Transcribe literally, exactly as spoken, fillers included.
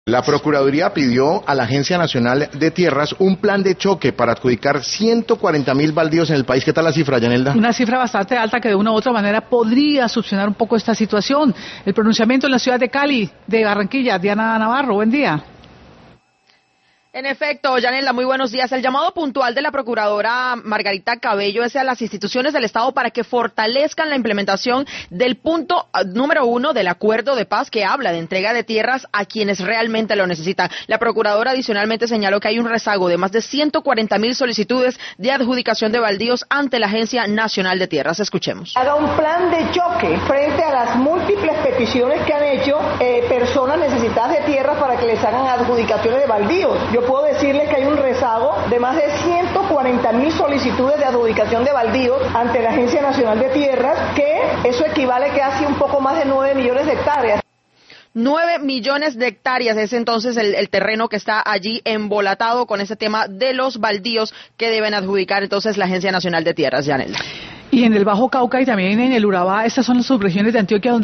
La Procuraduría pidió a la Agencia Nacional de Tierras un plan de choque para adjudicar ciento cuarenta mil baldíos en el país. ¿Qué tal la cifra, Yanelda? Una cifra bastante alta que de una u otra manera podría solucionar un poco esta situación. El pronunciamiento en la ciudad de Cali, de Barranquilla. Diana Navarro, buen día. En efecto, Yanelda, muy buenos días. El llamado puntual de la procuradora Margarita Cabello es a las instituciones del Estado para que fortalezcan la implementación del punto número uno del acuerdo de paz que habla de entrega de tierras a quienes realmente lo necesitan. La procuradora adicionalmente señaló que hay un rezago de más de ciento cuarenta mil solicitudes de adjudicación de baldíos ante la Agencia Nacional de Tierras. Escuchemos. Haga un plan de choque frente a las múltiples peticiones que han hecho eh, personas necesitadas de tierras para que les hagan adjudicaciones de baldíos. Yo puedo decirles que hay un rezago de más de ciento cuarenta mil solicitudes de adjudicación de baldíos ante la Agencia Nacional de Tierras, que eso equivale casi un poco más de nueve millones de hectáreas. Nueve millones de hectáreas es entonces el, el terreno que está allí embolatado con ese tema de los baldíos que deben adjudicar entonces la Agencia Nacional de Tierras, Yanelda. Y en el Bajo Cauca y también en el Urabá, estas son las subregiones de Antioquia donde